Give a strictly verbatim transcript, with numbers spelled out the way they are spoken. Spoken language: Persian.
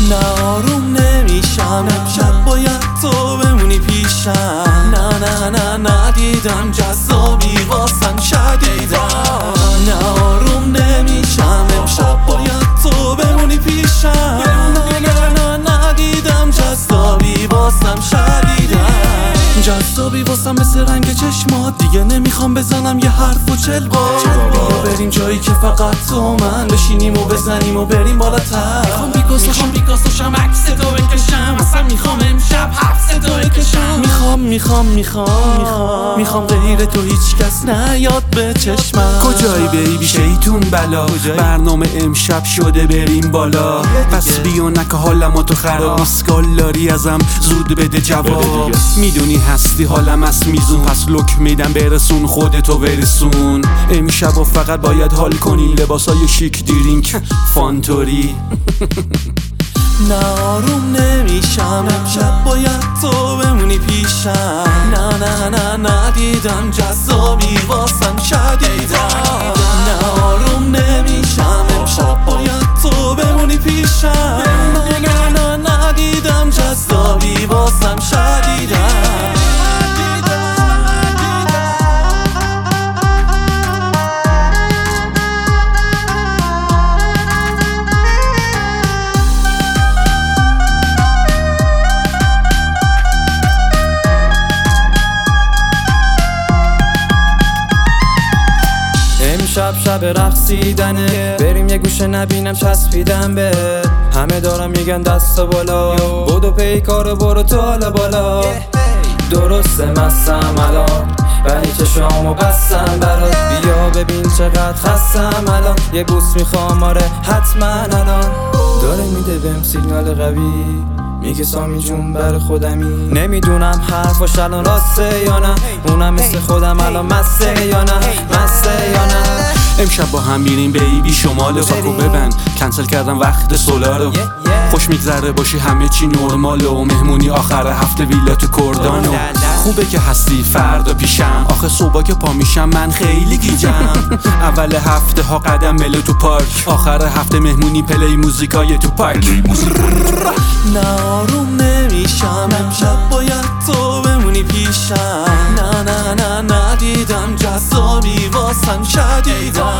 نه آروم نمیشم، امشب باید تو بمونی پیشم. نه نه نه ندیدم جذابی واسم شدیدم. نه آروم نمیشم، امشب باید تو بمونی پیشم. نه نه نه ندیدم جذابی واسم شدیدم. جذابی واسم مثل رنگ چشمات، دیگه نمیخوام بزنم یه حرف و چل بار. بیا بریم جایی که فقط تو من بشینیم و بزنیم و بریم بالاتر. میخوام بیکاسوشم بیکاسوشم عکس تو بکشم، اصلا میخوام امشب حبس تو بکشم. میخوام میخوام میخوام میخوام میخوام غیر تو هیچ کس نیاد به چشمم. کجایی بیبی شیطون بلا، برنامه امشب شده بریم بالا. پس بیا نکه حالم تو خراب، اسکال داری ازم زود بده جواب. میدونی هستی حالم از میزون، پس لک میدم برسون خودتو برسون. امشب و فقط باید حال کنی، لباسای شیک درینک فانتوری. نه آروم نمیشم، امشب باید تو بمونی پیشم. نه نه نه ندیدم جذابی واسم شدیدم. نه آروم نمیشم، امشب باید تو بمونی پیشم. نه نه نه ندیدم جذابی واسم شدیدم. امشب شب رقصیدنه، بریم یه گوشه نبینم چسبیدم به. همه دارم میگن دست بالا، بودو پیکارو برو تو حالا بالا. درسته مستم الان ولی چشامو بستم برات، بیا ببین چقدر خستم الان. یه بوس میخوام آره حتما الان. داره میده بهم سیگنال قوی، میگه سامی جون بر خودمی. نمیدونم حرفاش الان راسته یا نه، اونم مثل خودم الان مسته یا نه، مسته یا نه. امشب با هم میریم بیبی شمال، فاکو ببند کنسل کردم وقت سولارو. خوش میگذره باشی همه چی نرماله، و مهمونی آخر هفته ویلا تو کردانو. خوبه که هستی فردا پیشم، آخه صبح که پا میشم من خیلی گیجم. اول هفته ها قدم مله تو پارک، آخر هفته مهمونی پلی موزیکای تو پارک. نه آروم نمیشم، امشب باید تو بمونی پیشم. نه نه نه ندیدم جذابی واسم شدیدم.